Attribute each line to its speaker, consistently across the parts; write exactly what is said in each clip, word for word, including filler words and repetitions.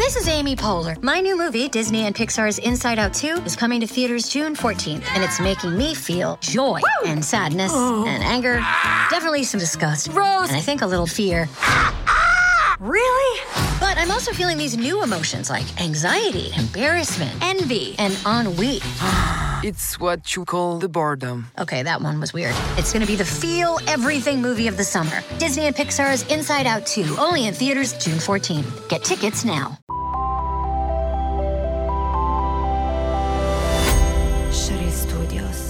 Speaker 1: This is Amy Poehler. My new movie, Disney and Pixar's Inside Out two, is coming to theaters June fourteenth, and it's making me feel joy Woo! and sadness oh. and anger, definitely some disgust, Rose, and I think a little fear. Really? But I'm also feeling these new emotions like anxiety, embarrassment, envy, and ennui.
Speaker 2: It's what you call the boredom.
Speaker 1: Okay, that one was weird. It's gonna be the feel everything movie of the summer. Disney and Pixar's Inside Out two, only in theaters June fourteenth. Get tickets now.
Speaker 3: Shuri Studios.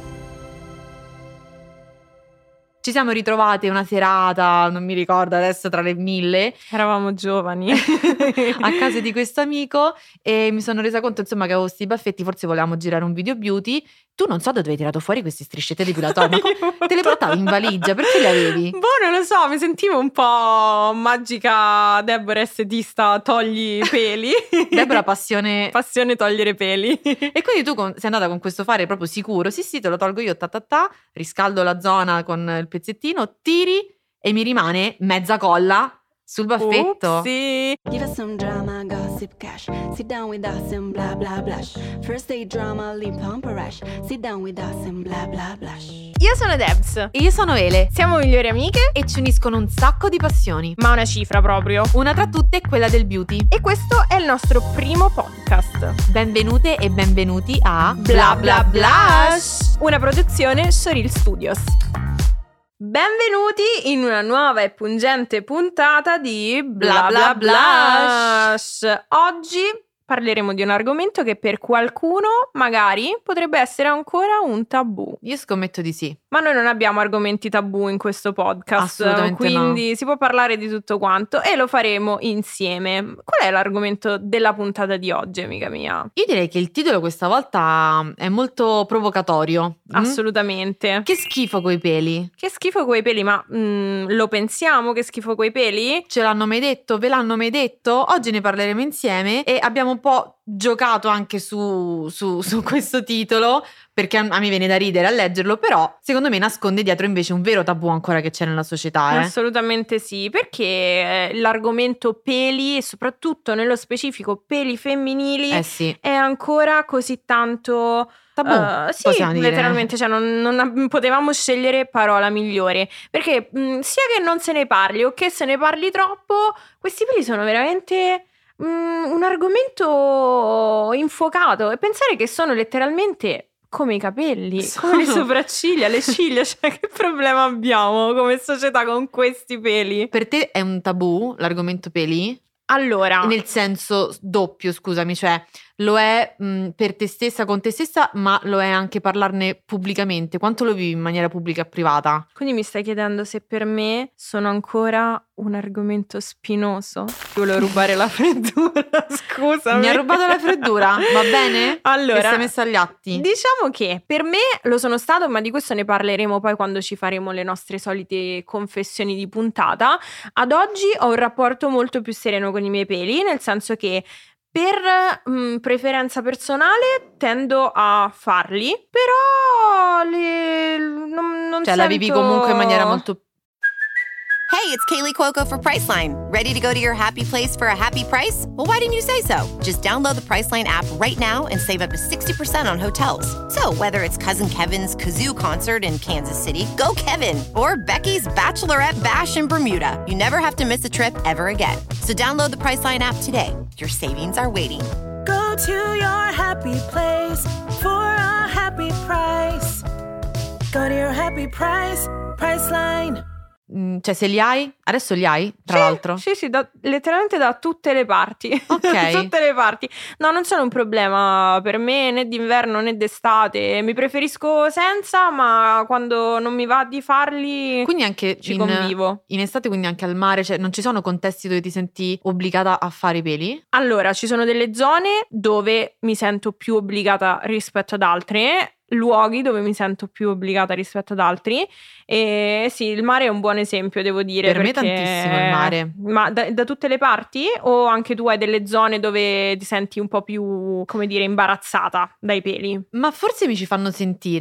Speaker 4: Ci siamo ritrovate una serata, non mi ricordo adesso, tra le mille.
Speaker 5: Eravamo giovani.
Speaker 4: A casa di questo amico e mi sono resa conto insomma che avevo questi baffetti, forse volevamo girare un video beauty. Tu non so da dove hai tirato fuori queste striscette depilatorie, ma te le portavi in valigia, perché le avevi?
Speaker 5: Boh, non lo so, mi sentivo un po' magica Deborah estetista, togli i peli.
Speaker 4: Deborah passione...
Speaker 5: passione togliere peli.
Speaker 4: E quindi tu con, sei andata con questo fare proprio sicuro, sì sì te lo tolgo io, ta ta ta, riscaldo la zona con il pezzettino, tiri e mi rimane mezza colla sul baffetto.
Speaker 5: Sì.
Speaker 3: Give us some drama, gossip cash. Sit down with us and blah blah blush. First day drama, lip pump rush. Sit down with us and blah blah blush.
Speaker 5: Io sono Debs.
Speaker 4: E io sono Ele.
Speaker 5: Siamo migliori amiche
Speaker 4: e ci uniscono un sacco di passioni.
Speaker 5: Ma una cifra proprio.
Speaker 4: Una tra tutte è quella del beauty.
Speaker 5: E questo è il nostro primo podcast.
Speaker 4: Benvenute e benvenuti a
Speaker 5: Bla Bla Blush, una produzione Shuri Studios. Benvenuti in una nuova e pungente puntata di Bla Bla Blush. Oggi parleremo di un argomento che per qualcuno magari potrebbe essere ancora un tabù.
Speaker 4: Io scommetto di sì.
Speaker 5: Ma noi non abbiamo argomenti tabù in questo podcast,
Speaker 4: assolutamente
Speaker 5: quindi
Speaker 4: no.
Speaker 5: Si può parlare di tutto quanto e lo faremo insieme. Qual è l'argomento della puntata di oggi, amica mia?
Speaker 4: Io direi che il titolo questa volta è molto provocatorio.
Speaker 5: Assolutamente.
Speaker 4: Mm? Che schifo coi peli.
Speaker 5: Che schifo coi peli, ma mm, lo pensiamo che schifo coi peli?
Speaker 4: Ce l'hanno mai detto? Ve l'hanno mai detto? Oggi ne parleremo insieme e abbiamo un po' giocato anche su, su, su questo titolo, perché a, a me viene da ridere a leggerlo, però secondo me nasconde dietro invece un vero tabù ancora che c'è nella società. Eh?
Speaker 5: Assolutamente sì, perché eh, l'argomento peli e soprattutto nello specifico peli femminili
Speaker 4: eh sì.
Speaker 5: è ancora così tanto
Speaker 4: tabù,
Speaker 5: uh, sì,
Speaker 4: possiamo dire.
Speaker 5: Letteralmente, cioè non, non potevamo scegliere parola migliore, perché mh, sia che non se ne parli o che se ne parli troppo, questi peli sono veramente Mm, un argomento infuocato, e pensare che sono letteralmente come i capelli, sono... come le sopracciglia, le ciglia, cioè che problema abbiamo come società con questi peli?
Speaker 4: Per te è un tabù l'argomento peli?
Speaker 5: Allora,
Speaker 4: nel senso doppio, scusami, cioè lo è mh, per te stessa, con te stessa, ma lo è anche parlarne pubblicamente. Quanto lo vivi in maniera pubblica e privata?
Speaker 5: Quindi mi stai chiedendo se per me sono ancora un argomento spinoso? Ti volevo rubare la freddura, scusami.
Speaker 4: Mi ha rubato la freddura, va bene?
Speaker 5: Allora,
Speaker 4: che sei messa agli atti.
Speaker 5: Diciamo che per me lo sono stato, ma di questo ne parleremo poi quando ci faremo le nostre solite confessioni di puntata. Ad oggi ho un rapporto molto più sereno con i miei peli, nel senso che per mh, preferenza personale tendo a farli, però le, non, non
Speaker 4: cioè
Speaker 5: sento...
Speaker 4: la vivi comunque in maniera molto...
Speaker 6: Hey, it's Kaylee Cuoco for Priceline. Ready to go to your happy place for a happy price? Well, why didn't you say so? Just download the Priceline app right now and save up to sixty percent on hotels. So whether it's Cousin Kevin's Kazoo Concert in Kansas City, go Kevin, or Becky's Bachelorette Bash in Bermuda, you never have to miss a trip ever again. So download the Priceline app today. Your savings are waiting.
Speaker 7: Go to your happy place for a happy price. Go to your happy price, Priceline.
Speaker 4: Cioè se li hai, adesso li hai tra
Speaker 5: sì,
Speaker 4: l'altro?
Speaker 5: Sì sì, da, letteralmente da tutte le parti.
Speaker 4: Ok.
Speaker 5: Tutte le parti. No, non sono un problema per me né d'inverno né d'estate. Mi preferisco senza, ma quando non mi va di farli,
Speaker 4: quindi anche
Speaker 5: ci
Speaker 4: in,
Speaker 5: convivo.
Speaker 4: In estate, quindi anche al mare, cioè non ci sono contesti dove ti senti obbligata a fare i peli?
Speaker 5: Allora, ci sono delle zone dove mi sento più obbligata rispetto ad altre, luoghi dove mi sento più obbligata rispetto ad altri, e sì, il mare è un buon esempio, devo dire.
Speaker 4: Per me
Speaker 5: perché...
Speaker 4: tantissimo il mare.
Speaker 5: Ma da, da tutte le parti, o anche tu hai delle zone dove ti senti un po' più, come dire, imbarazzata dai peli?
Speaker 4: Ma forse mi ci fanno sentire.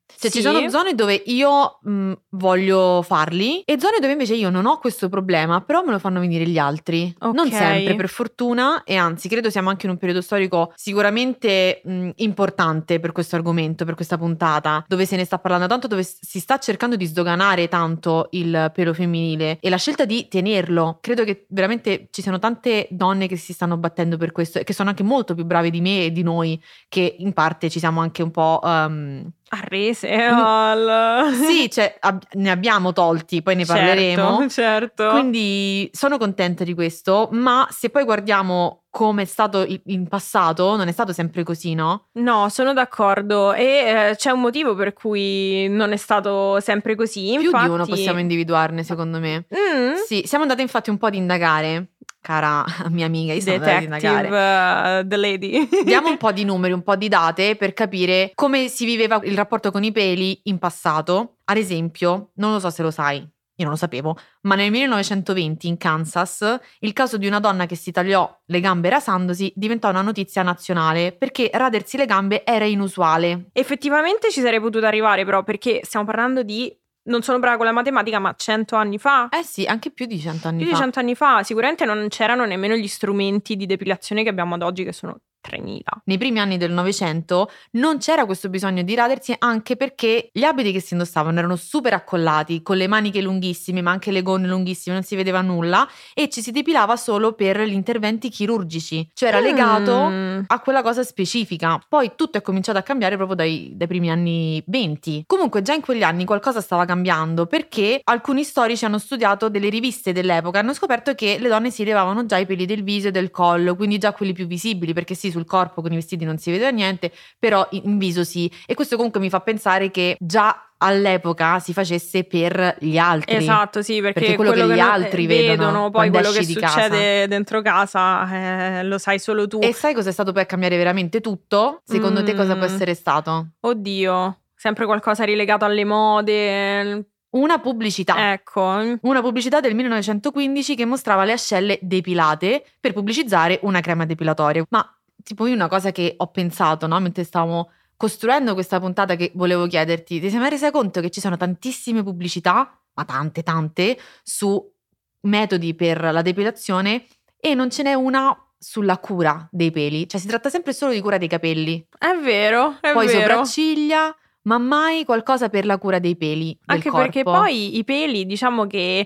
Speaker 4: Cioè
Speaker 5: Sì.
Speaker 4: ci sono zone dove io mh, voglio farli e zone dove invece io non ho questo problema, però me lo fanno venire gli altri. Non
Speaker 5: Ok.
Speaker 4: sempre, per fortuna, e anzi credo siamo anche in un periodo storico sicuramente mh, importante per questo argomento, per questa puntata, dove se ne sta parlando tanto, dove s- si sta cercando di sdoganare tanto il pelo femminile e la scelta di tenerlo. Credo che veramente ci siano tante donne che si stanno battendo per questo e che sono anche molto più brave di me e di noi, che in parte ci siamo anche un po'... um,
Speaker 5: Arrese al...
Speaker 4: sì, cioè ab- ne abbiamo tolti, poi ne parleremo.
Speaker 5: Certo, certo.
Speaker 4: Quindi sono contenta di questo, ma se poi guardiamo come è stato i- in passato, non è stato sempre così, no?
Speaker 5: No, sono d'accordo e eh, c'è un motivo per cui non è stato sempre così.
Speaker 4: Più
Speaker 5: Infatti...
Speaker 4: di uno possiamo individuarne, secondo me.
Speaker 5: Mm?
Speaker 4: Sì, siamo andate infatti un po' ad indagare, cara mia amica, io sono andata ad indagare.
Speaker 5: Detective uh, the lady.
Speaker 4: Diamo un po' di numeri, un po' di date per capire come si viveva il rapporto con i peli in passato. Ad esempio, non lo so se lo sai, io non lo sapevo, ma nel millenovecentoventi in Kansas il caso di una donna che si tagliò le gambe rasandosi diventò una notizia nazionale perché radersi le gambe era inusuale.
Speaker 5: Effettivamente ci sarei potuta arrivare però, perché stiamo parlando di... Non sono brava con la matematica, ma cento anni fa?
Speaker 4: Eh sì, anche più di cento anni
Speaker 5: Più di
Speaker 4: fa.
Speaker 5: cento anni fa. Sicuramente non c'erano nemmeno gli strumenti di depilazione che abbiamo ad oggi, che sono tremila.
Speaker 4: Nei primi anni del Novecento non c'era questo bisogno di radersi, anche perché gli abiti che si indossavano erano super accollati, con le maniche lunghissime, ma anche le gonne lunghissime, non si vedeva nulla, e ci si depilava solo per gli interventi chirurgici, cioè era legato
Speaker 5: Mm.
Speaker 4: a quella cosa specifica. Poi tutto è cominciato a cambiare proprio dai, dai primi anni venti. Comunque già in quegli anni qualcosa stava cambiando, perché alcuni storici hanno studiato delle riviste dell'epoca e hanno scoperto che le donne si levavano già i peli del viso e del collo, quindi già quelli più visibili, perché sì, sul corpo con i vestiti non si vedeva niente, però in viso sì. E questo comunque mi fa pensare che già all'epoca si facesse per gli altri.
Speaker 5: Esatto, sì, perché,
Speaker 4: Perché quello che
Speaker 5: che
Speaker 4: gli
Speaker 5: non-
Speaker 4: altri
Speaker 5: vedono,
Speaker 4: vedono
Speaker 5: poi
Speaker 4: quando
Speaker 5: quello che
Speaker 4: esci di
Speaker 5: succede dentro casa eh, lo sai solo tu.
Speaker 4: E sai cosa è stato poi a cambiare veramente tutto? Secondo te cosa può
Speaker 5: Mm.
Speaker 4: essere stato?
Speaker 5: Oddio, sempre qualcosa rilegato alle mode.
Speaker 4: Una pubblicità.
Speaker 5: Ecco.
Speaker 4: Una pubblicità del millenovecentoquindici che mostrava le ascelle depilate per pubblicizzare una crema depilatoria. Ma tipo io una cosa che ho pensato, no, mentre stavamo costruendo questa puntata, che volevo chiederti, ti sei mai resa conto che ci sono tantissime pubblicità, ma tante tante, su metodi per la depilazione e non ce n'è una sulla cura dei peli? Cioè si tratta sempre solo di cura dei capelli,
Speaker 5: È vero, è
Speaker 4: poi
Speaker 5: vero.
Speaker 4: sopracciglia, ma mai qualcosa per la cura dei peli del
Speaker 5: Anche
Speaker 4: corpo.
Speaker 5: perché poi i peli, diciamo che eh,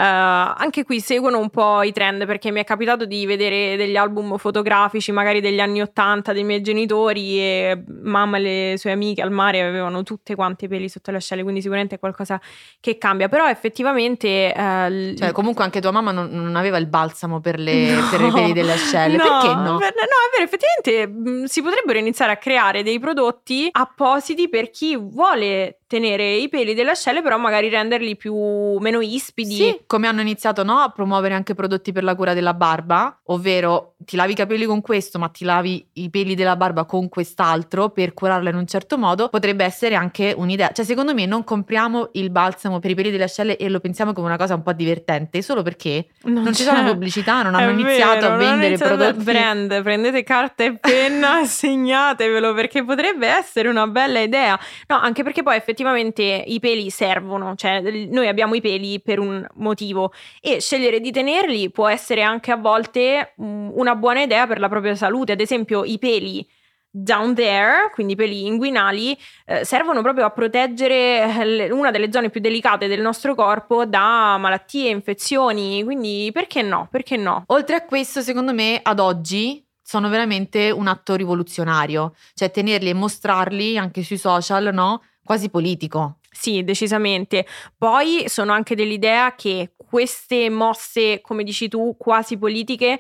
Speaker 5: anche qui seguono un po' i trend, perché mi è capitato di vedere degli album fotografici magari degli anni ottanta dei miei genitori, e mamma e le sue amiche al mare avevano tutte quante i peli sotto le ascelle, quindi sicuramente è qualcosa che cambia. Però effettivamente eh, l-
Speaker 4: Cioè, comunque anche tua mamma non, non aveva il balsamo per, le, per i peli delle ascelle.
Speaker 5: No,
Speaker 4: Perché no?
Speaker 5: per- no, è vero, effettivamente mh, si potrebbero iniziare a creare dei prodotti appositi per chi vuole tenere i peli delle ascelle, però magari renderli più meno ispidi.
Speaker 4: Sì, come hanno iniziato, no, a promuovere anche prodotti per la cura della barba, ovvero ti lavi i capelli con questo, ma ti lavi i peli della barba con quest'altro per curarla in un certo modo, potrebbe essere anche un'idea. Cioè, secondo me non compriamo il balsamo per i peli delle ascelle e lo pensiamo come una cosa un po' divertente, solo perché non, ci sono
Speaker 5: c'è.
Speaker 4: pubblicità, non
Speaker 5: È
Speaker 4: hanno iniziato
Speaker 5: vero,
Speaker 4: a
Speaker 5: non hanno
Speaker 4: vendere
Speaker 5: iniziato
Speaker 4: prodotti.
Speaker 5: brand, prendete carta e penna e segnatevelo, perché potrebbe essere una bella idea. No, anche perché poi effettivamente i peli servono, cioè noi abbiamo i peli per un motivo e scegliere di tenerli può essere anche a volte mh, una buona idea per la propria salute. Ad esempio i peli down there, quindi i peli inguinali, eh, servono proprio a proteggere eh, una delle zone più delicate del nostro corpo da malattie, infezioni, quindi perché no? Perché no?
Speaker 4: Oltre a questo, secondo me, ad oggi sono veramente un atto rivoluzionario, cioè tenerli e mostrarli anche sui social, no? Quasi politico.
Speaker 5: Sì, decisamente. Poi sono anche dell'idea che queste mosse, come dici tu, quasi politiche,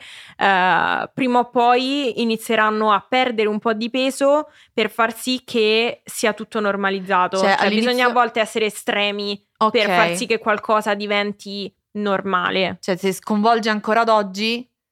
Speaker 5: eh, prima o poi inizieranno a perdere un po' di peso per far sì che sia tutto normalizzato.
Speaker 4: Cioè,
Speaker 5: Cioè,
Speaker 4: all'inizio-
Speaker 5: bisogna a volte essere estremi
Speaker 4: Ok.
Speaker 5: per far sì che qualcosa diventi normale.
Speaker 4: Cioè, se sconvolge ancora ad oggi,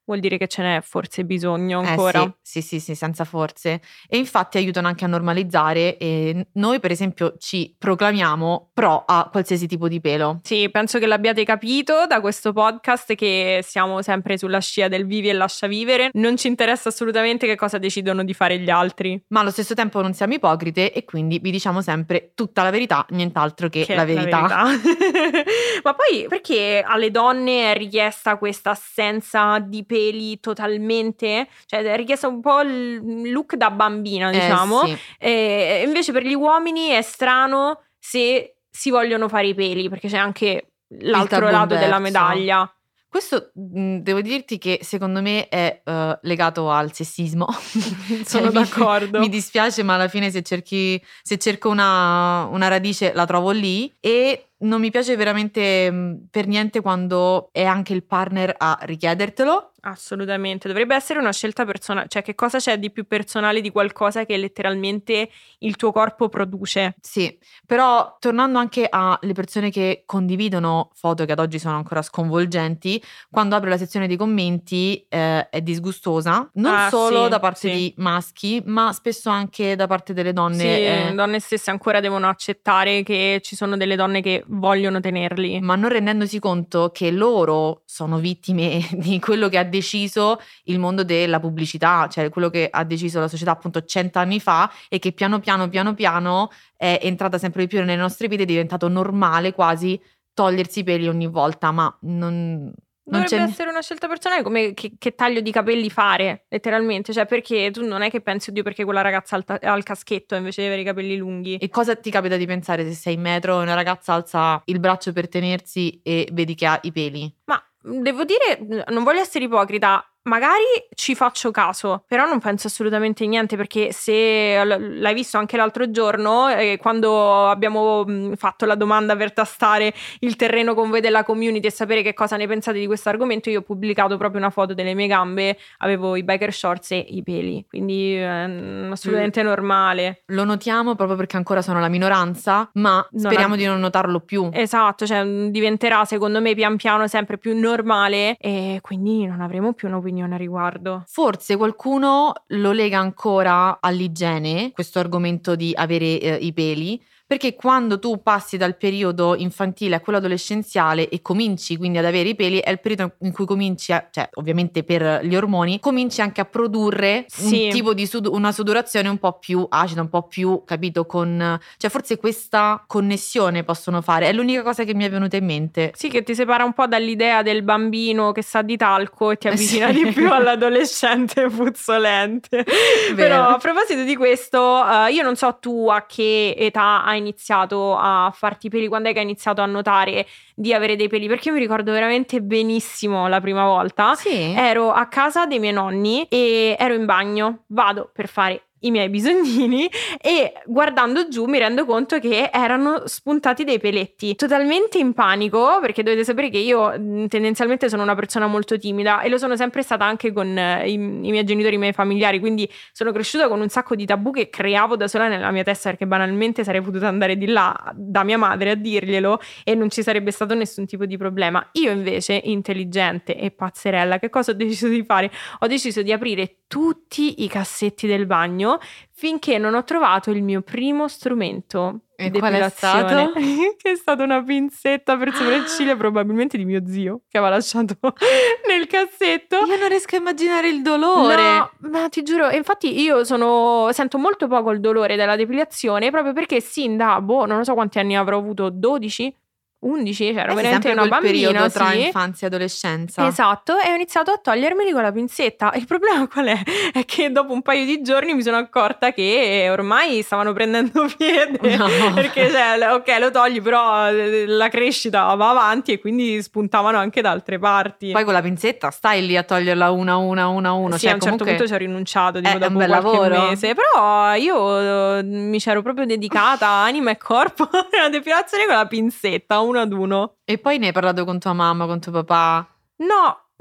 Speaker 5: vuol dire che ce n'è forse bisogno ancora.
Speaker 4: Eh sì, sì, sì, sì, senza forze. E infatti aiutano anche a normalizzare, e noi per esempio ci proclamiamo pro a qualsiasi tipo di pelo.
Speaker 5: Sì, penso che l'abbiate capito da questo podcast che siamo sempre sulla scia del vivi e lascia vivere. Non ci interessa assolutamente che cosa decidono di fare gli altri.
Speaker 4: Ma allo stesso tempo non siamo ipocrite e quindi vi diciamo sempre tutta la verità, nient'altro che,
Speaker 5: Che
Speaker 4: la verità.
Speaker 5: La verità. Ma poi perché alle donne è richiesta questa assenza di peli totalmente? Cioè è richiesta un po' il look da bambina, diciamo.
Speaker 4: Eh, sì.
Speaker 5: E invece per gli uomini è strano se si vogliono fare i peli, perché c'è anche l'altro
Speaker 4: tabù
Speaker 5: lato della
Speaker 4: inverso.
Speaker 5: medaglia.
Speaker 4: Questo mh, devo dirti che secondo me è uh, legato al sessismo.
Speaker 5: Sono
Speaker 4: Cioè, mi-
Speaker 5: d'accordo.
Speaker 4: Mi dispiace, ma alla fine se cerchi se cerco una, una radice la trovo lì. E non mi piace veramente mh, per niente quando è anche il partner a richiedertelo.
Speaker 5: Assolutamente, dovrebbe essere una scelta personale, cioè che cosa c'è di più personale di qualcosa che letteralmente il tuo corpo produce?
Speaker 4: Sì, però tornando anche alle persone che condividono foto che ad oggi sono ancora sconvolgenti, quando apro la sezione dei commenti eh, è disgustosa, non
Speaker 5: Ah,
Speaker 4: solo
Speaker 5: sì,
Speaker 4: da parte
Speaker 5: sì.
Speaker 4: di maschi, ma spesso anche da parte delle donne.
Speaker 5: Sì,
Speaker 4: eh,
Speaker 5: le donne stesse ancora devono accettare che ci sono delle donne che vogliono tenerli.
Speaker 4: ma non rendendosi conto che loro sono vittime di quello che ha deciso il mondo della pubblicità, cioè quello che ha deciso la società appunto cent'anni fa e che piano piano piano piano è entrata sempre di più nelle nostre vite, è diventato normale quasi togliersi i peli ogni volta, ma non... Non
Speaker 5: Dovrebbe
Speaker 4: c'è...
Speaker 5: essere una scelta personale, come che, che taglio di capelli fare, letteralmente, cioè perché tu non è che pensi, oddio, perché quella ragazza ha il, ta- ha il caschetto invece di avere i capelli lunghi.
Speaker 4: E cosa ti capita di pensare se sei in metro e una ragazza alza il braccio per tenersi e vedi che ha i peli?
Speaker 5: Ma devo dire, non voglio essere ipocrita, magari ci faccio caso, però non penso assolutamente niente, perché se l- l'hai visto anche l'altro giorno, eh, quando abbiamo mh, fatto la domanda per tastare il terreno con voi della community e sapere che cosa ne pensate di questo argomento, io ho pubblicato proprio una foto delle mie gambe, avevo i biker shorts e i peli, quindi eh, assolutamente
Speaker 4: Mm.
Speaker 5: normale.
Speaker 4: Lo notiamo proprio perché ancora sono la minoranza, ma
Speaker 5: Non
Speaker 4: speriamo
Speaker 5: ab-
Speaker 4: di non notarlo più.
Speaker 5: Esatto, cioè mh, diventerà secondo me pian piano sempre più normale e quindi non avremo più un'opinione a riguardo.
Speaker 4: Forse qualcuno lo lega ancora all'igiene, questo argomento di avere eh, i peli, perché quando tu passi dal periodo infantile a quello adolescenziale e cominci quindi ad avere i peli, è il periodo in cui cominci, a, cioè ovviamente per gli ormoni, cominci anche a produrre
Speaker 5: Sì.
Speaker 4: un tipo di sud- una sudorazione un po' più acida, un po' più, capito, con... cioè forse questa connessione possono fare, è l'unica cosa che mi è venuta in mente.
Speaker 5: Sì, che ti separa un po' dall'idea del bambino che sa di talco e ti
Speaker 4: Eh,
Speaker 5: avvicina
Speaker 4: sì.
Speaker 5: di più all'adolescente puzzolente. Però a proposito di questo, eh, io non so tu a che età hai iniziato a farti i peli, quando è che hai iniziato a notare di avere dei peli, perché io mi ricordo veramente benissimo la prima volta.
Speaker 4: Sì.
Speaker 5: Ero a casa dei miei nonni e ero in bagno, vado per fare i miei bisognini e guardando giù mi rendo conto che erano spuntati dei peletti, totalmente in panico, perché dovete sapere che io mh, tendenzialmente sono una persona molto timida e lo sono sempre stata anche con eh, i, i miei genitori, i miei familiari, quindi sono cresciuta con un sacco di tabù che creavo da sola nella mia testa, perché banalmente sarei potuta andare di là da mia madre a dirglielo e non ci sarebbe stato nessun tipo di problema. Io invece, intelligente e pazzerella, che cosa ho deciso di fare? Ho deciso di aprire tutti i cassetti del bagno finché non ho trovato il mio primo strumento
Speaker 4: E
Speaker 5: di
Speaker 4: qual è
Speaker 5: depilazione,
Speaker 4: stato?
Speaker 5: che è stata una pinzetta per sopracciglia, probabilmente di mio zio, che aveva lasciato nel cassetto.
Speaker 4: Io non riesco a immaginare il dolore.
Speaker 5: No, ma ti giuro, e infatti io sono sento molto poco il dolore della depilazione, proprio perché sin da, boh, non lo so quanti anni avrò avuto, dodici? undici, cioè ero
Speaker 4: Eh sì,
Speaker 5: veramente
Speaker 4: sempre
Speaker 5: una
Speaker 4: quel
Speaker 5: bambina,
Speaker 4: periodo tra
Speaker 5: sì.
Speaker 4: infanzia e adolescenza.
Speaker 5: Esatto, e ho iniziato a togliermeli con la pinzetta. Il problema qual è? È che dopo un paio di giorni mi sono accorta che ormai stavano prendendo piede.
Speaker 4: No.
Speaker 5: Perché cioè, ok, lo togli, però la crescita va avanti e quindi spuntavano anche da altre parti.
Speaker 4: Poi con la pinzetta stai lì a toglierla una una una una.
Speaker 5: Sì,
Speaker 4: cioè,
Speaker 5: a un certo
Speaker 4: comunque...
Speaker 5: punto ci ho rinunciato, tipo
Speaker 4: è
Speaker 5: dopo
Speaker 4: un bel
Speaker 5: qualche
Speaker 4: lavoro.
Speaker 5: mese. Però io eh, mi c'ero proprio dedicata anima e corpo alla depilazione con la pinzetta, uno ad uno.
Speaker 4: E poi ne hai parlato con tua mamma, con tuo papà?
Speaker 5: No,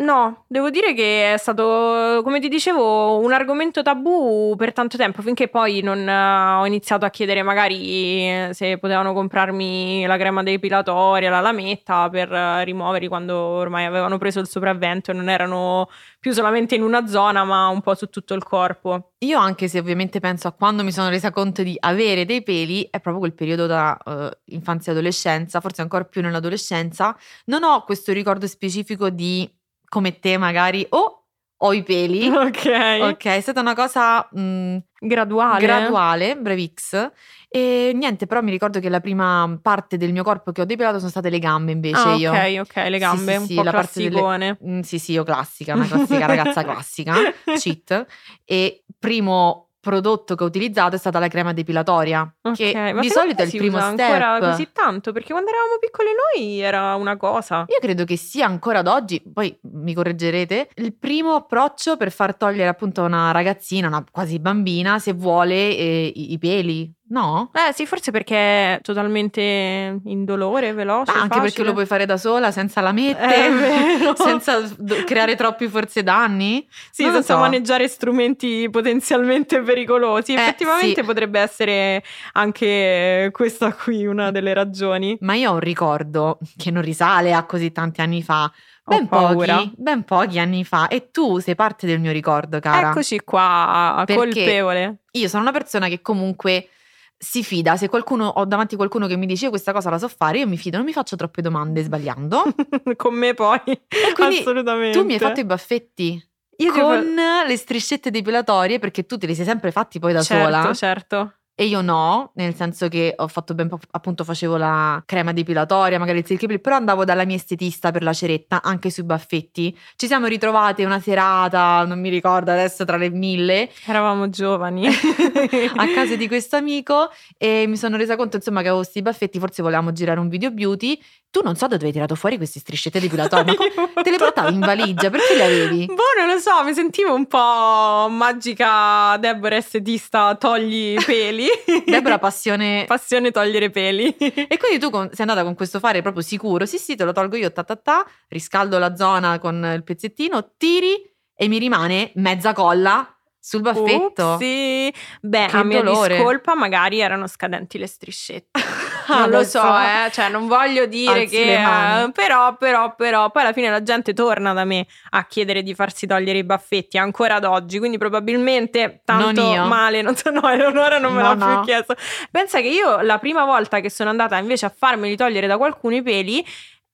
Speaker 5: No, devo dire che è stato, come ti dicevo, un argomento tabù per tanto tempo, finché poi non eh, ho iniziato a chiedere magari se potevano comprarmi la crema depilatoria, la lametta per eh, rimuoverli quando ormai avevano preso il sopravvento e non erano più solamente in una zona ma un po' su tutto il corpo.
Speaker 4: Io, anche se ovviamente penso a quando mi sono resa conto di avere dei peli, è proprio quel periodo da eh, infanzia e adolescenza, forse ancora più nell'adolescenza, non ho questo ricordo specifico di, come te magari, oh, ho i peli.
Speaker 5: Ok.
Speaker 4: Ok, è stata una cosa mh,
Speaker 5: Graduale.
Speaker 4: graduale, bravix. E niente, però mi ricordo che la prima parte del mio corpo che ho depilato sono state le gambe, invece.
Speaker 5: Ah,
Speaker 4: io.
Speaker 5: ok, ok, le
Speaker 4: Sì,
Speaker 5: gambe,
Speaker 4: sì,
Speaker 5: un
Speaker 4: sì,
Speaker 5: po'
Speaker 4: la parte delle-
Speaker 5: classicone.
Speaker 4: Mm, sì, sì, io classica, una classica ragazza classica, cheat. E primo prodotto che ho utilizzato è stata la crema depilatoria,
Speaker 5: Ok,
Speaker 4: che
Speaker 5: ma
Speaker 4: di
Speaker 5: secondo
Speaker 4: solito
Speaker 5: te
Speaker 4: è il
Speaker 5: si
Speaker 4: primo
Speaker 5: usa
Speaker 4: step.
Speaker 5: ancora così tanto? Perché quando eravamo piccole noi era una cosa.
Speaker 4: Io credo che sia ancora ad oggi, poi mi correggerete, il primo approccio per far togliere appunto a una ragazzina, una quasi bambina, se vuole, eh, i, i peli, no?
Speaker 5: Eh sì, forse perché è totalmente indolore, veloce,
Speaker 4: Ah, anche perché
Speaker 5: facile.
Speaker 4: lo puoi fare da sola, senza lamette,
Speaker 5: È vero.
Speaker 4: senza do- creare troppi forse danni.
Speaker 5: Sì,
Speaker 4: Non lo
Speaker 5: senza
Speaker 4: so.
Speaker 5: maneggiare strumenti potenzialmente pericolosi.
Speaker 4: Eh,
Speaker 5: Effettivamente
Speaker 4: sì.
Speaker 5: potrebbe essere anche questa qui una delle ragioni.
Speaker 4: Ma io ho un ricordo che non risale a così tanti anni fa, ben
Speaker 5: paura.
Speaker 4: pochi, ben pochi anni fa, e tu sei parte del mio ricordo, cara.
Speaker 5: Eccoci qua,
Speaker 4: Perché
Speaker 5: colpevole.
Speaker 4: io sono una persona che comunque si fida. Se qualcuno, ho davanti qualcuno che mi dice io questa cosa la so fare, io mi fido, non mi faccio troppe domande sbagliando.
Speaker 5: Con me poi,
Speaker 4: E quindi
Speaker 5: assolutamente.
Speaker 4: tu mi hai fatto i baffetti
Speaker 5: Io
Speaker 4: con
Speaker 5: devo-
Speaker 4: le striscette depilatorie, perché tu te li sei sempre fatti poi da
Speaker 5: certo,
Speaker 4: sola.
Speaker 5: certo.
Speaker 4: E io no, nel senso che ho fatto ben po', appunto facevo la crema depilatoria, magari il silky peel, però andavo dalla mia estetista per la ceretta, anche sui baffetti. Ci siamo ritrovate una serata, non mi ricordo adesso, tra le mille,
Speaker 5: Eravamo giovani.
Speaker 4: a casa di questo amico, e mi sono resa conto insomma che avevo questi baffetti, forse volevamo girare un video beauty. Tu non so da dove hai tirato fuori queste striscette depilatorie, ma co- te le portavi in valigia? Perché le avevi?
Speaker 5: Boh, non lo so, mi sentivo un po' magica Deborah estetista, togli i peli.
Speaker 4: Deborah passione.
Speaker 5: Passione togliere peli.
Speaker 4: E quindi tu con- sei andata con questo fare proprio sicuro, sì sì te lo tolgo io, ta ta ta, riscaldo la zona con il pezzettino, tiri e mi rimane mezza colla sul baffetto.
Speaker 5: Sì. Beh,
Speaker 4: Che
Speaker 5: a mia
Speaker 4: dolore.
Speaker 5: discolpa magari erano scadenti le striscette.
Speaker 4: Ah,
Speaker 5: Non lo
Speaker 4: adesso
Speaker 5: so, eh, cioè non voglio dire
Speaker 4: alzi
Speaker 5: che
Speaker 4: le mani.
Speaker 5: eh, però, però, però poi alla fine la gente torna da me a chiedere di farsi togliere i baffetti ancora ad oggi, quindi probabilmente tanto
Speaker 4: Non io.
Speaker 5: male, non so, no, Eleonora non me
Speaker 4: No,
Speaker 5: l'ha più
Speaker 4: no.
Speaker 5: chiesto. Pensa che io la prima volta che sono andata invece a farmeli togliere da qualcuno i peli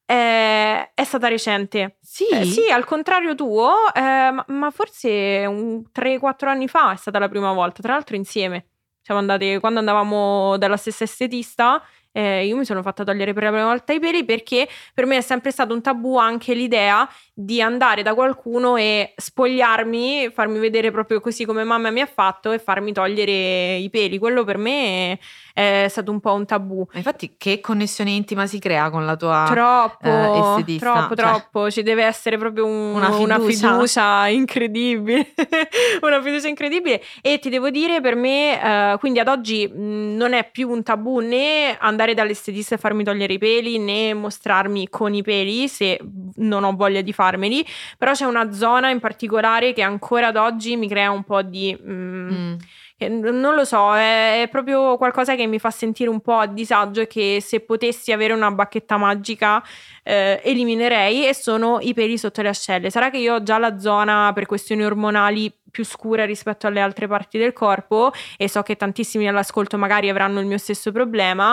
Speaker 5: eh, è stata recente.
Speaker 4: Sì?
Speaker 5: Eh, sì, al contrario tuo, eh, ma, ma forse un tre quattro anni fa è stata la prima volta, tra l'altro insieme. Siamo andate, quando andavamo dalla stessa estetista, eh, io mi sono fatta togliere per la prima volta i peli, perché per me è sempre stato un tabù anche l'idea di andare da qualcuno e spogliarmi, farmi vedere proprio così come mamma mi ha fatto e farmi togliere i peli. Quello per me è stato un po' un tabù.
Speaker 4: Ma infatti che connessione intima si crea con la tua
Speaker 5: Troppo,
Speaker 4: eh, estetista?
Speaker 5: troppo,
Speaker 4: Cioè,
Speaker 5: troppo. Ci deve essere proprio un-
Speaker 4: Una
Speaker 5: una,
Speaker 4: fiducia.
Speaker 5: fiducia. incredibile. Una fiducia incredibile. E ti devo dire, per me, eh, quindi ad oggi mh, non è più un tabù né andare dall'estetista e farmi togliere i peli, né mostrarmi con i peli se non ho voglia di farmeli. Però c'è una zona in particolare che ancora ad oggi mi crea un po' di... mh,
Speaker 4: mm.
Speaker 5: che n- non lo so, è, è proprio qualcosa che mi fa sentire un po' a disagio e che se potessi avere una bacchetta magica eh, eliminerei, e sono i peli sotto le ascelle. Sarà che io ho già la zona per questioni ormonali più scura rispetto alle altre parti del corpo, e so che tantissimi all'ascolto magari avranno il mio stesso problema,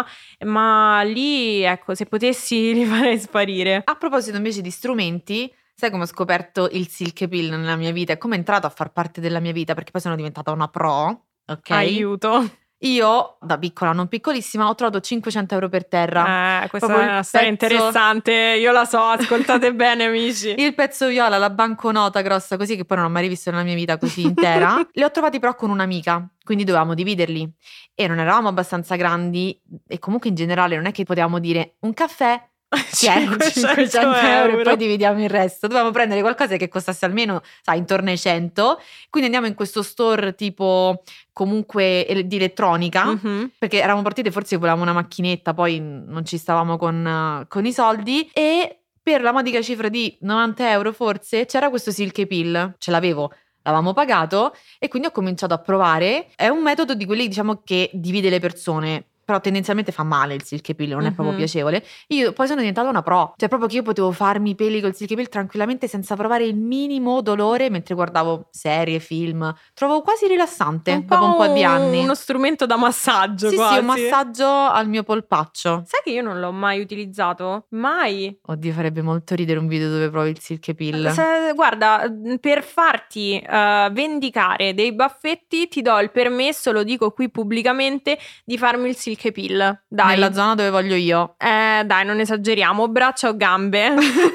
Speaker 5: ma lì, ecco, se potessi li farei sparire.
Speaker 4: A proposito invece di strumenti, sai come ho scoperto il silk peel nella mia vita e come è entrato a far parte della mia vita, perché poi sono diventata una pro, ok?
Speaker 5: Aiuto.
Speaker 4: Io, da piccola, non piccolissima, ho trovato cinquecento euro per terra.
Speaker 5: Eh, questa
Speaker 4: Proprio
Speaker 5: è una
Speaker 4: il
Speaker 5: storia
Speaker 4: pezzo-
Speaker 5: interessante, io la so, ascoltate bene amici.
Speaker 4: Il pezzo viola, la banconota grossa così, che poi non ho mai rivisto nella mia vita così intera. Li ho trovati però con un'amica, quindi dovevamo dividerli. E non eravamo abbastanza grandi, e comunque in generale non è che potevamo dire un caffè, tieni cinquecento euro e poi dividiamo il resto. Dovevamo prendere qualcosa che costasse almeno, sai, intorno ai cento. Quindi andiamo in questo store tipo comunque el- di elettronica,
Speaker 5: Mhm.
Speaker 4: perché eravamo partite, forse volevamo una macchinetta, poi non ci stavamo con, uh, con i soldi, e per la modica cifra di novanta euro forse c'era questo Silk Peel, ce l'avevo, l'avevamo pagato e quindi ho cominciato a provare. È un metodo di quelli, diciamo, che divide le persone, però tendenzialmente fa male il Silk Peel, non è proprio
Speaker 5: Mhm.
Speaker 4: piacevole. Io poi sono diventata una pro, cioè proprio che io potevo farmi i peli col Silk Peel tranquillamente senza provare il minimo dolore mentre guardavo serie, film. Trovo quasi rilassante
Speaker 5: Un
Speaker 4: dopo un po' di
Speaker 5: un-
Speaker 4: anni.
Speaker 5: Uno strumento da massaggio,
Speaker 4: Sì,
Speaker 5: quasi.
Speaker 4: sì, un massaggio al mio polpaccio.
Speaker 5: Sai che io non l'ho mai utilizzato? Mai.
Speaker 4: Oddio, farebbe molto ridere un video dove provi il Silk Peel.
Speaker 5: Se- guarda, per farti eh, vendicare dei baffetti ti do il permesso, lo dico qui pubblicamente, di farmi il Silk Peel. Dai.
Speaker 4: Nella zona dove voglio io.
Speaker 5: Eh, dai, non esageriamo, braccia o gambe?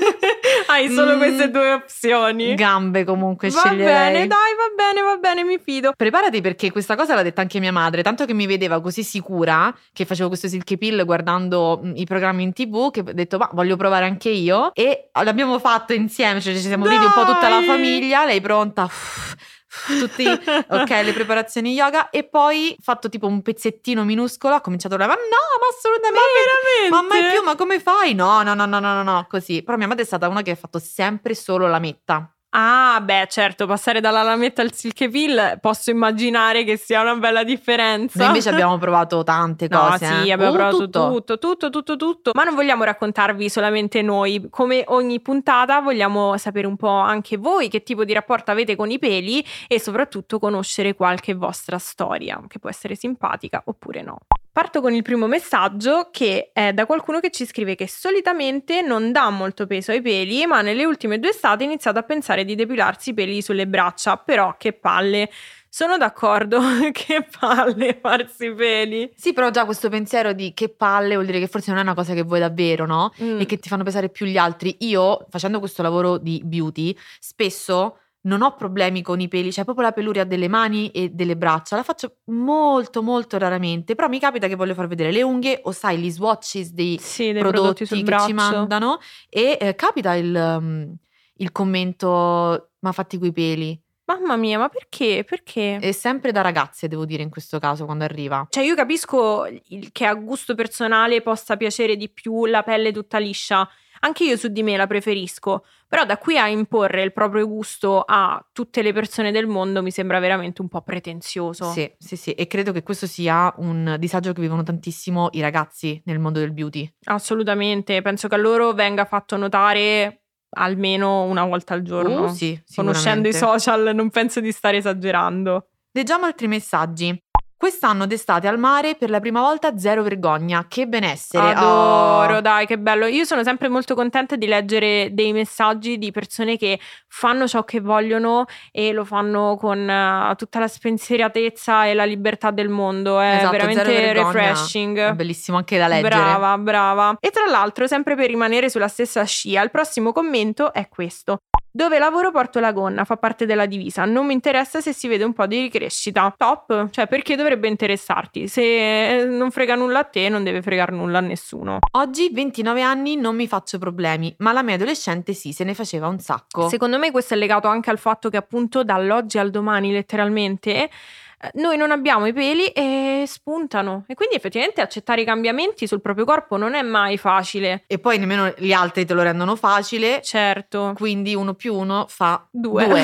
Speaker 5: Hai solo
Speaker 4: Mm,
Speaker 5: queste due opzioni.
Speaker 4: Gambe comunque
Speaker 5: Va
Speaker 4: sceglierei.
Speaker 5: bene, dai, va bene, va bene, mi fido.
Speaker 4: Preparati perché questa cosa l'ha detta anche mia madre, tanto che mi vedeva così sicura che facevo questo Silk Peel guardando mm, i programmi in tv, che ho detto ma voglio provare anche io e l'abbiamo fatto insieme, cioè ci siamo uniti un po' tutta la
Speaker 5: Dai!
Speaker 4: famiglia, lei pronta, uff, tutti ok, le preparazioni yoga e poi fatto tipo un pezzettino minuscolo, ha cominciato a dire ma no, ma assolutamente,
Speaker 5: Ma
Speaker 4: ma mai
Speaker 5: veramente?
Speaker 4: più, ma come fai? No, no, no, no, no, no, no, così. Però mia madre è stata una che ha fatto sempre solo la metta.
Speaker 5: Ah, beh, certo, passare dalla lametta al Silk Peel posso immaginare che sia una bella differenza.
Speaker 4: Noi invece abbiamo provato tante
Speaker 5: No,
Speaker 4: cose.
Speaker 5: sì,
Speaker 4: eh.
Speaker 5: abbiamo
Speaker 4: Uh,
Speaker 5: provato
Speaker 4: tutto.
Speaker 5: tutto. tutto, tutto, tutto, ma non vogliamo raccontarvi solamente noi. Come ogni puntata vogliamo sapere un po' anche voi che tipo di rapporto avete con i peli e soprattutto conoscere qualche vostra storia, che può essere simpatica oppure no. Parto con il primo messaggio che è da qualcuno che ci scrive che solitamente non dà molto peso ai peli, ma nelle ultime due estati ha iniziato a pensare di depilarsi i peli sulle braccia, però che palle. Sono d'accordo, che palle farsi i peli.
Speaker 4: Sì, però già questo pensiero di che palle vuol dire che forse non è una cosa che vuoi davvero, no?
Speaker 5: Mm.
Speaker 4: E che ti fanno pesare più gli altri. Io, facendo questo lavoro di beauty, spesso non ho problemi con i peli, cioè proprio la peluria delle mani e delle braccia, la faccio molto molto raramente, però mi capita che voglio far vedere le unghie o sai gli swatches dei
Speaker 5: Sì, dei
Speaker 4: prodotti,
Speaker 5: prodotti sul
Speaker 4: che
Speaker 5: braccio.
Speaker 4: ci mandano e eh, capita il, um, il commento ma fatti quei peli.
Speaker 5: Mamma mia, ma perché? Perché?
Speaker 4: È sempre da ragazze, devo dire, in questo caso, quando arriva.
Speaker 5: Cioè io capisco il- che a gusto personale possa piacere di più la pelle tutta liscia. Anche io su di me la preferisco, però da qui a imporre il proprio gusto a tutte le persone del mondo mi sembra veramente un po' pretenzioso.
Speaker 4: Sì, sì, sì, e credo che questo sia un disagio che vivono tantissimo i ragazzi nel mondo del beauty.
Speaker 5: Assolutamente, penso che a loro venga fatto notare almeno una volta al giorno.
Speaker 4: Uh, sì,
Speaker 5: Conoscendo i
Speaker 4: sicuramente.
Speaker 5: social non penso di stare esagerando.
Speaker 4: Leggiamo altri messaggi. Quest'anno d'estate al mare per la prima volta zero vergogna, che benessere.
Speaker 5: Adoro,
Speaker 4: Oh.
Speaker 5: dai, che bello. Io sono sempre molto contenta di leggere dei messaggi di persone che fanno ciò che vogliono e lo fanno con eh, tutta la spensieratezza e la libertà del mondo. È
Speaker 4: Esatto,
Speaker 5: veramente
Speaker 4: zero vergogna.
Speaker 5: refreshing.
Speaker 4: È bellissimo anche da leggere.
Speaker 5: Brava, brava. E tra l'altro, sempre per rimanere sulla stessa scia, il prossimo commento è questo. Dove lavoro porto la gonna, fa parte della divisa. Non mi interessa se si vede un po' di ricrescita. Top, cioè perché dovrebbe interessarti? Se non frega nulla a te, non deve fregar nulla a nessuno.
Speaker 4: Oggi, ventinove anni, non mi faccio problemi, ma la mia adolescente sì, se ne faceva un sacco.
Speaker 5: Secondo me questo è legato anche al fatto che appunto dall'oggi al domani letteralmente eh, noi non abbiamo i peli e spuntano e quindi effettivamente accettare i cambiamenti sul proprio corpo non è mai facile.
Speaker 4: E poi nemmeno gli altri te lo rendono facile,
Speaker 5: Certo.
Speaker 4: quindi uno più uno fa
Speaker 5: Due.
Speaker 4: due.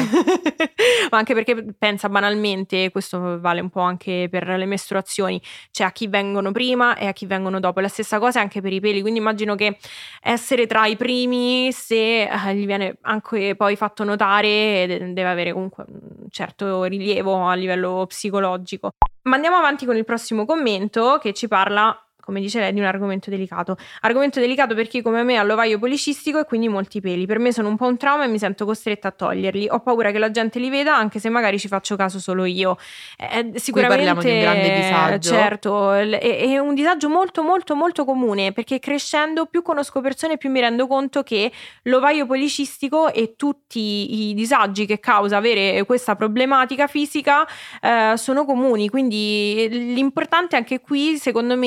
Speaker 5: Ma anche perché pensa banalmente, questo vale un po' anche per le mestruazioni, c'è a chi vengono prima e a chi vengono dopo. È la stessa cosa anche per i peli, quindi immagino che essere tra i primi, se eh, gli viene anche poi fatto notare, de- deve avere comunque un certo rilievo a livello psicologico. Ma andiamo avanti con il prossimo commento che ci parla, come dice lei, di un argomento delicato. Argomento delicato per chi come me ha l'ovaio policistico e quindi molti peli. Per me sono un po' un trauma e mi sento costretta a toglierli. Ho paura che la gente li veda anche se magari ci faccio caso solo io. È sicuramente
Speaker 4: parliamo di un grande disagio.
Speaker 5: Certo, è, è un disagio molto molto molto comune perché crescendo più conosco persone più mi rendo conto che l'ovaio policistico e tutti i disagi che causa avere questa problematica fisica eh, sono comuni. Quindi l'importante anche qui secondo me è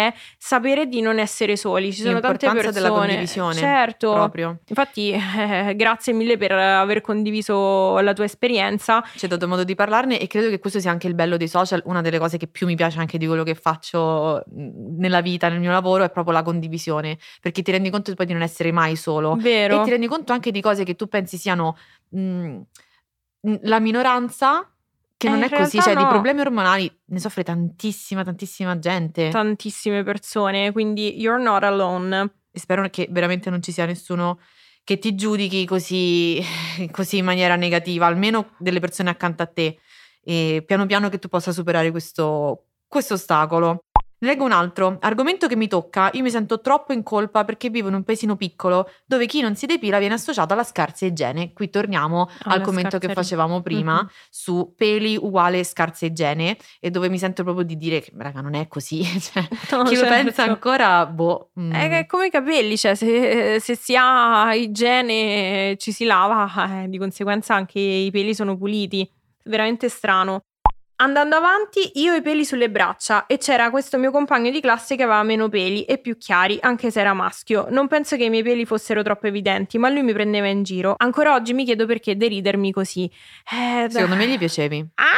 Speaker 5: è sapere di non essere soli. Ci sono tante persone.
Speaker 4: L'importanza della condivisione.
Speaker 5: Certo.
Speaker 4: Proprio.
Speaker 5: Infatti, eh, grazie mille per aver condiviso la tua esperienza.
Speaker 4: Ci hai dato modo di parlarne e credo che questo sia anche il bello dei social. Una delle cose che più mi piace anche di quello che faccio nella vita, nel mio lavoro, è proprio la condivisione, perché ti rendi conto poi di non essere mai solo.
Speaker 5: Vero.
Speaker 4: E ti rendi conto anche di cose che tu pensi siano mh, la minoranza, che
Speaker 5: Eh,
Speaker 4: non
Speaker 5: in
Speaker 4: è così,
Speaker 5: realtà
Speaker 4: cioè
Speaker 5: no.
Speaker 4: di problemi ormonali ne soffre tantissima, tantissima gente.
Speaker 5: Tantissime persone, quindi you're not alone.
Speaker 4: E spero che veramente non ci sia nessuno che ti giudichi così, così in maniera negativa, almeno delle persone accanto a te, e piano piano che tu possa superare questo, questo ostacolo. Ne leggo un altro. Argomento che mi tocca: io mi sento troppo in colpa perché vivo in un paesino piccolo dove chi non si depila viene associato alla scarsa igiene. Qui torniamo
Speaker 5: Alla
Speaker 4: al commento che
Speaker 5: scarsa-
Speaker 4: facevamo prima
Speaker 5: Mhm.
Speaker 4: su peli uguale scarsa igiene, e dove mi sento proprio di dire che raga non è così. Cioè,
Speaker 5: No,
Speaker 4: chi lo
Speaker 5: certo.
Speaker 4: pensa ancora, boh. mm.
Speaker 5: È come i capelli, cioè se, se si ha igiene ci si lava, eh, di conseguenza anche i peli sono puliti. Veramente strano. Andando avanti, io ho i peli sulle braccia e c'era questo mio compagno di classe che aveva meno peli e più chiari, anche se era maschio. Non penso che i miei peli fossero troppo evidenti, ma lui mi prendeva in giro. Ancora oggi mi chiedo perché deridermi così. Eh,
Speaker 4: Secondo
Speaker 5: dai.
Speaker 4: me gli piacevi.
Speaker 5: Ah!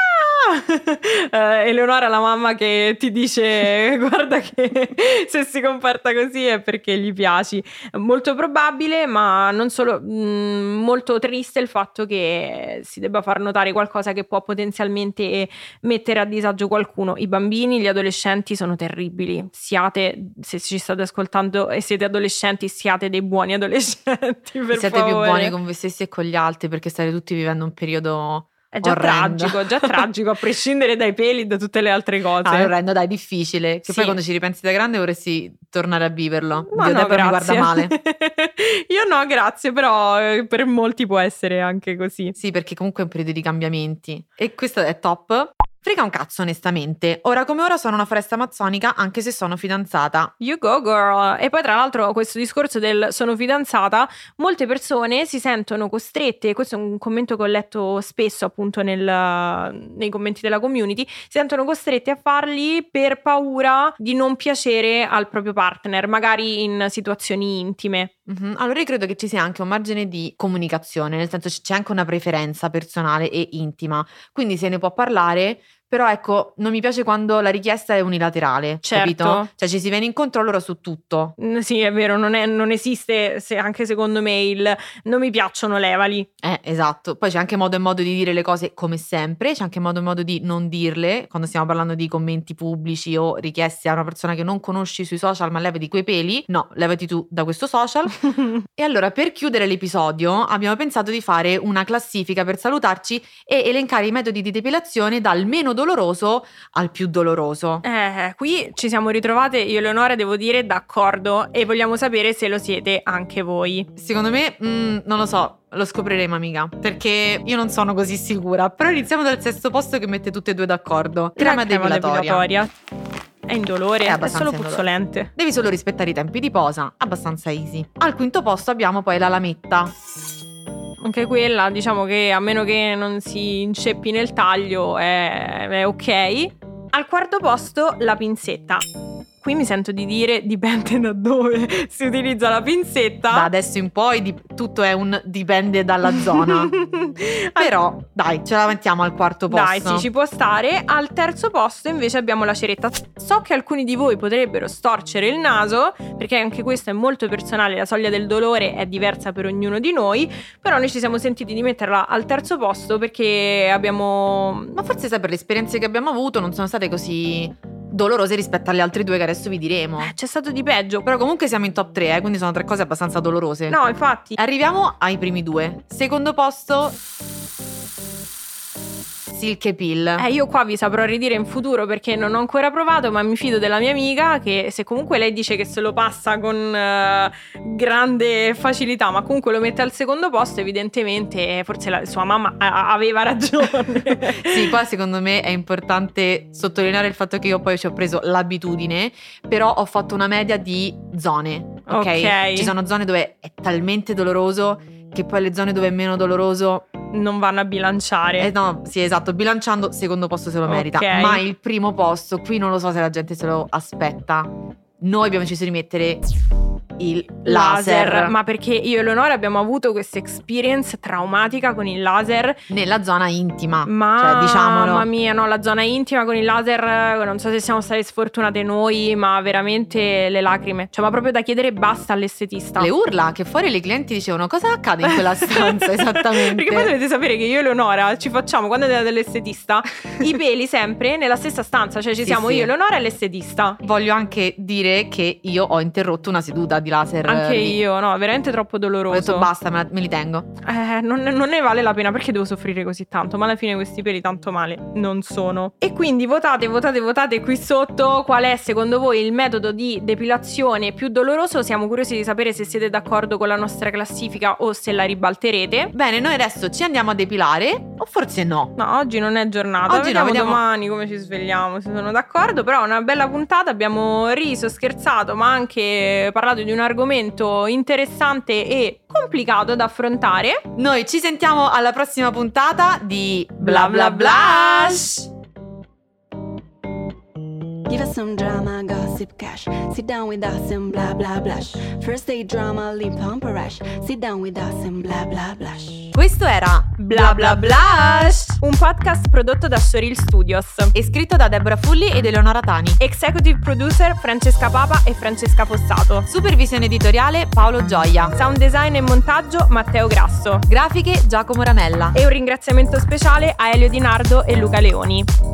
Speaker 5: Eh, Eleonora, la mamma che ti dice guarda che se si comporta così è perché gli piaci. Molto probabile, ma non solo, mh, molto triste il fatto che si debba far notare qualcosa che può potenzialmente mettere a disagio qualcuno. I bambini, gli adolescenti sono terribili. Siate, se ci state ascoltando e siete adolescenti, siate dei buoni adolescenti, per
Speaker 4: Siete
Speaker 5: favore.
Speaker 4: più buoni con voi stessi e con gli altri, perché state tutti vivendo un periodo
Speaker 5: È già
Speaker 4: orrendo.
Speaker 5: tragico, già tragico, a prescindere dai peli e da tutte le altre cose.
Speaker 4: Ah, orrendo, dai, difficile. Che
Speaker 5: Sì.
Speaker 4: poi quando ci ripensi da grande vorresti tornare a viverlo.
Speaker 5: Ma
Speaker 4: Dio,
Speaker 5: no,
Speaker 4: Debra mi
Speaker 5: grazie.
Speaker 4: guarda male.
Speaker 5: Io no, grazie, però eh, per molti può essere anche così.
Speaker 4: Sì, perché comunque è un periodo di cambiamenti. E questo è top. Frega un cazzo, onestamente. Ora come ora sono una foresta amazzonica, anche se sono fidanzata.
Speaker 5: You go girl. E poi tra l'altro questo discorso del sono fidanzata, molte persone si sentono costrette, questo è un commento che ho letto spesso appunto nel, nei commenti della community, si sentono costrette a farli per paura di non piacere al proprio partner, magari in situazioni intime.
Speaker 4: Mhm. Allora io credo che ci sia anche un margine di comunicazione, nel senso c'è anche una preferenza personale e intima, quindi se ne può parlare. Però ecco, non mi piace quando la richiesta è unilaterale,
Speaker 5: Certo.
Speaker 4: capito? Cioè ci si viene incontro allora su tutto.
Speaker 5: Mm, Sì, è vero, non, è- non esiste, se anche secondo me il non mi piacciono, levali.
Speaker 4: Eh, esatto. Poi c'è anche modo e modo di dire le cose come sempre, c'è anche modo e modo di non dirle, quando stiamo parlando di commenti pubblici o richieste a una persona che non conosci sui social, ma levati quei peli. No, levati tu da questo social. E allora, per chiudere l'episodio, abbiamo pensato di fare una classifica per salutarci e elencare i metodi di depilazione dal meno doloroso al più doloroso.
Speaker 5: Eh, qui ci siamo ritrovate, io e Eleonora devo dire d'accordo, e vogliamo sapere se lo siete anche voi.
Speaker 4: Secondo me, mm, non lo so, lo scopriremo, amica, perché io non sono così sicura. Però iniziamo dal sesto posto che mette tutte e due d'accordo. Crema
Speaker 5: La crema
Speaker 4: depilatoria.
Speaker 5: depilatoria. È indolore,
Speaker 4: È
Speaker 5: è,
Speaker 4: abbastanza
Speaker 5: solo
Speaker 4: indolore.
Speaker 5: puzzolente.
Speaker 4: Devi solo rispettare i tempi di posa, abbastanza easy. Al quinto posto abbiamo poi la lametta.
Speaker 5: Anche quella, diciamo che a meno che non si inceppi nel taglio è, è ok. Al quarto posto la pinzetta. Qui mi sento di dire dipende da dove si utilizza la pinzetta.
Speaker 4: Da adesso in poi di- tutto è un dipende dalla zona. Però dai, ce la mettiamo al quarto posto.
Speaker 5: Dai, sì, ci può stare. Al terzo posto invece abbiamo la ceretta. So che alcuni di voi potrebbero storcere il naso, perché anche questo è molto personale, la soglia del dolore è diversa per ognuno di noi, però noi ci siamo sentiti di metterla al terzo posto perché abbiamo...
Speaker 4: Ma forse sai, per le esperienze che abbiamo avuto non sono state così dolorose rispetto alle altre due che adesso vi diremo.
Speaker 5: Eh, c'è stato di peggio.
Speaker 4: Però comunque siamo in top tre, eh, quindi sono tre cose abbastanza dolorose.
Speaker 5: No, infatti.
Speaker 4: Arriviamo ai primi due. Secondo posto, Silk Pill.
Speaker 5: Eh, io qua vi saprò ridire in futuro perché non ho ancora provato, ma mi fido della mia amica che se comunque lei dice che se lo passa con eh, grande facilità, ma comunque lo mette al secondo posto, evidentemente forse la sua mamma a- aveva ragione.
Speaker 4: Sì, qua secondo me è importante sottolineare il fatto che io poi ci ho preso l'abitudine, però ho fatto una media di zone, ok?
Speaker 5: Ok.
Speaker 4: Ci sono zone dove è talmente doloroso che poi le zone dove è meno doloroso
Speaker 5: non vanno a bilanciare.
Speaker 4: Eh no, sì, esatto, bilanciando secondo posto se lo merita,
Speaker 5: Ok.
Speaker 4: ma il primo posto qui non lo so se la gente se lo aspetta. Noi abbiamo deciso di mettere il laser,
Speaker 5: Ma perché io e Eleonora abbiamo avuto questa experience traumatica con il laser.
Speaker 4: nella zona intima,
Speaker 5: Ma
Speaker 4: cioè diciamolo.
Speaker 5: mamma mia, no, la zona intima con il laser, non so se siamo state sfortunate noi, ma veramente le lacrime. Cioè, ma proprio da chiedere basta all'estetista.
Speaker 4: Le urla, che fuori le clienti dicevano cosa accade in quella stanza esattamente.
Speaker 5: Perché poi dovete sapere che io e Eleonora ci facciamo, quando andiamo dall'estetista, i peli sempre nella stessa stanza. Cioè ci
Speaker 4: Sì,
Speaker 5: siamo
Speaker 4: sì.
Speaker 5: io, Eleonora e l'estetista.
Speaker 4: Voglio anche dire che io ho interrotto una seduta di laser.
Speaker 5: Anche
Speaker 4: lì.
Speaker 5: io, no, veramente troppo
Speaker 4: Ho
Speaker 5: doloroso.
Speaker 4: detto basta, me, la- me li tengo.
Speaker 5: Eh, non, non ne vale la pena, perché devo soffrire così tanto. Ma alla fine questi peli tanto male non sono. E quindi votate, votate, votate qui sotto qual è secondo voi il metodo di depilazione più doloroso. Siamo curiosi di sapere se siete d'accordo con la nostra classifica o se la ribalterete.
Speaker 4: Bene, noi adesso ci andiamo a depilare, o forse no.
Speaker 5: No, oggi non è giornata.
Speaker 4: Oggi no,
Speaker 5: vediamo,
Speaker 4: vediamo.
Speaker 5: domani come ci svegliamo, se sono d'accordo. Però è una bella puntata, abbiamo riso, scherzato, ma anche parlato di un argomento interessante e complicato da affrontare.
Speaker 4: Noi ci sentiamo alla prossima puntata di Bla Bla Blush.
Speaker 3: Give us some drama, gossip, cash. Sit down with us and blah blah blush. First day drama, lip pump rush. Sit down with us and blah blah blush.
Speaker 4: Questo era Bla Bla Blush,
Speaker 5: Un podcast prodotto da Soril Studios.
Speaker 4: e scritto da Deborah Fulli ed Eleonora Tani.
Speaker 5: Executive producer Francesca Papa e Francesca Fossato.
Speaker 4: Supervisione editoriale Paolo Gioia.
Speaker 5: Sound design e montaggio Matteo Grasso.
Speaker 4: Grafiche Giacomo Ramella.
Speaker 5: E un ringraziamento speciale a Elio Di Nardo e Luca Leoni.